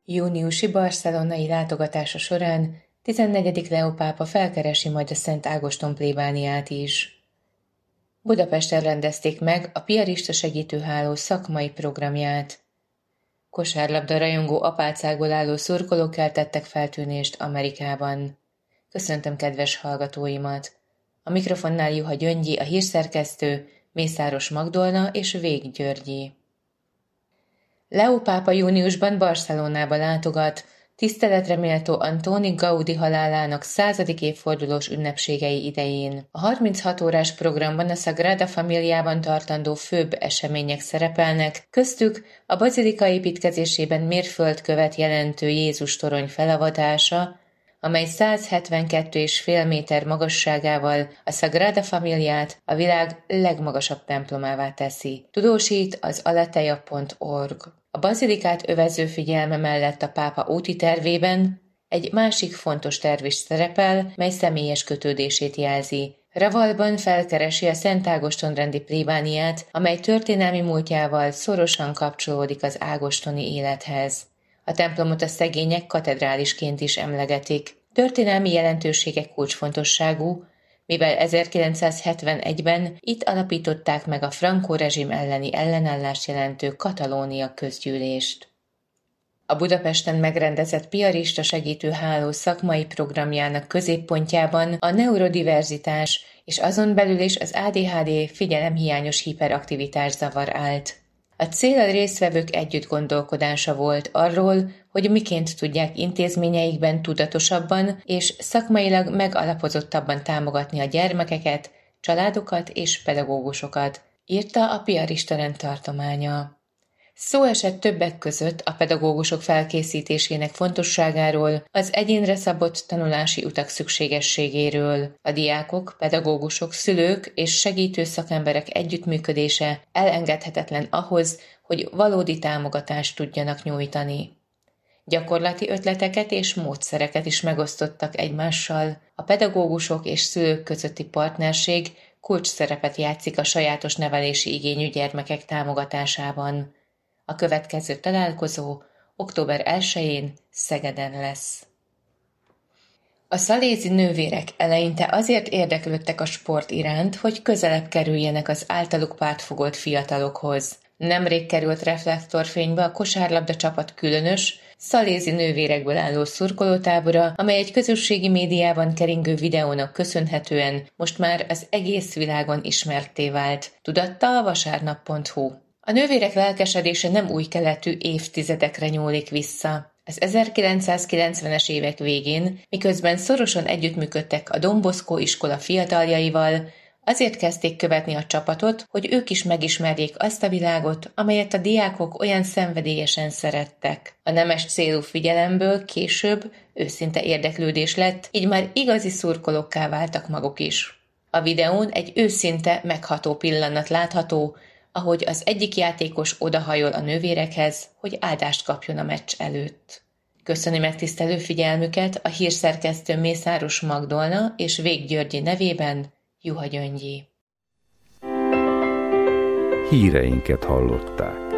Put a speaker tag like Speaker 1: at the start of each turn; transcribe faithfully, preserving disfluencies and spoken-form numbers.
Speaker 1: Júniusi barcelonai látogatása során tizennegyedik Leó pápa felkeresi majd a Szent Ágoston plébániát is. Budapesten rendezték meg a Piarista Segítőháló szakmai programját. Kosárlabda rajongó apácákból álló szurkolók keltettek feltűnést Amerikában. Köszöntöm kedves hallgatóimat! A mikrofonnál Juha Gyöngyi, a hírszerkesztő, Mészáros Magdolna és Vég Györgyi. Leó pápa júniusban Barcelonába látogat, tiszteletre méltó Antoni Gaudí halálának századik évfordulós ünnepségei idején. A harminchat órás programban a Sagrada Familiában tartandó főbb események szerepelnek, köztük a bazilika építkezésében mérföldkövet jelentő Jézus torony felavatása, amely száz hetvenkettő egész öt méter magasságával a Sagrada Familiát a világ legmagasabb templomává teszi, tudósít az aleteia pont org. A bazilikát övező figyelme mellett a pápa úti tervében egy másik fontos terv is szerepel, mely személyes kötődését jelzi. Ravalban felkeresi a Szent Ágoston rendi plébániát, amely történelmi múltjával szorosan kapcsolódik az ágostoni élethez. A templomot a szegények katedrálisként is emlegetik. Történelmi jelentősége kulcsfontosságú, mivel ezerkilencszázhetvenegyben itt alapították meg a Franco rezsim elleni ellenállást jelentő Katalónia közgyűlést. A Budapesten megrendezett Piarista Segítőháló szakmai programjának középpontjában a neurodiverzitás és azon belül is az á dé há dé figyelemhiányos hiperaktivitás zavar állt. A cél a résztvevők együtt gondolkodása volt arról, hogy miként tudják intézményeikben tudatosabban és szakmailag megalapozottabban támogatni a gyermekeket, családokat és pedagógusokat, írta a Piarista rendtartománya. Szó esett többek között a pedagógusok felkészítésének fontosságáról, az egyénre szabott tanulási utak szükségességéről. A diákok, pedagógusok, szülők és segítő szakemberek együttműködése elengedhetetlen ahhoz, hogy valódi támogatást tudjanak nyújtani. Gyakorlati ötleteket és módszereket is megosztottak egymással. A pedagógusok és szülők közötti partnerség kulcsszerepet játszik a sajátos nevelési igényű gyermekek támogatásában. A következő találkozó október elsején Szegeden lesz. A szalézi nővérek eleinte azért érdeklődtek a sport iránt, hogy közelebb kerüljenek az általuk pártfogolt fiatalokhoz. Nemrég került reflektorfénybe a kosárlabda csapat különös, szalézi nővérekből álló szurkolótábora, amely egy közösségi médiában keringő videónak köszönhetően most már az egész világon ismertté vált, tudatta a vasárnap pont hu. A nővérek lelkesedése nem új keletű, évtizedekre nyúlik vissza. Az ezerkilencszázkilencvenes évek végén, miközben szorosan együttműködtek a Don Bosco iskola fiataljaival, azért kezdték követni a csapatot, hogy ők is megismerjék azt a világot, amelyet a diákok olyan szenvedélyesen szerettek. A nemes célú figyelemből később őszinte érdeklődés lett, így már igazi szurkolókká váltak maguk is. A videón egy őszinte, megható pillanat látható, ahogy az egyik játékos odahajol a nővérekhez, hogy áldást kapjon a meccs előtt. Köszöni megtisztelő figyelmüket a hírszerkesztő Mészáros Magdolna és Vég Györgyi nevében Juha Gyöngyi.
Speaker 2: Híreinket hallották.